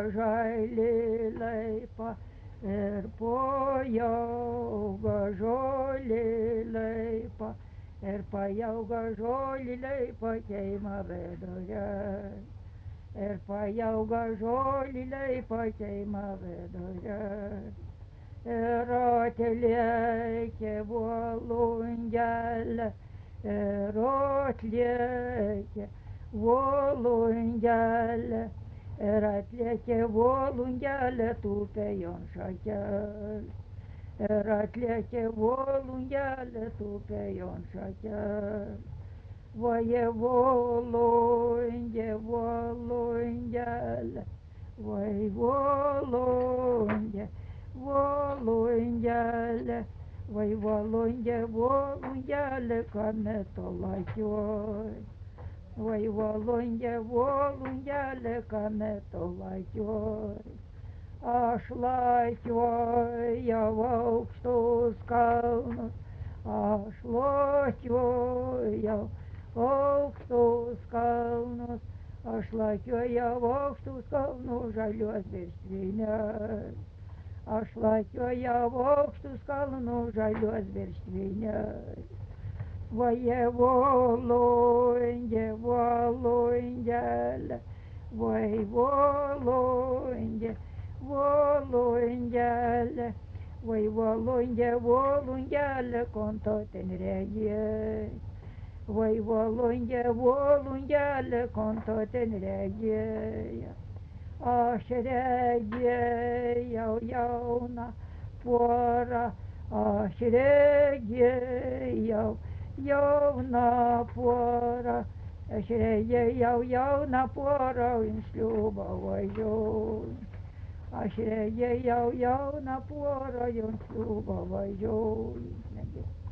žali leipa ir pajauga žolė leipa ir pajauga žolė leipa keima viduje. Ir pajauga žolė leipa keima viduje. Ir atlėkė volungelė, ir atlėkė volungelė, ir atlėkė volungelė tupė ant šakės. Ir atlėkė volungelė tupė ant šakės. Vaje volungė, volungelė, vai volungė, volungelė, vai volungė, volungelė, kame to lakioj. Vai volungė, volungelė, kame to lakioj. Aš lakiojau aukštus kalnus, aš lakiojau aukštus kalnus, aš lakiojau aukštus kalnus žaliuos virštvynės. Aš lakiojau aukštus kalnus žaliuos virštvynės. Vaje volungė, volungelė, vai volungė, volungelė, vai volungė, volungelė, konto ten regėjai. Vai volungė, volungelė, konto ten regėjai. Aš regėjau jauną porą, aš regėjau jauną porą, aš regėjau jauną porą, ant šliūbo važiuoju. Aš regėjau jauną porą, ant šliūbo važiuoju.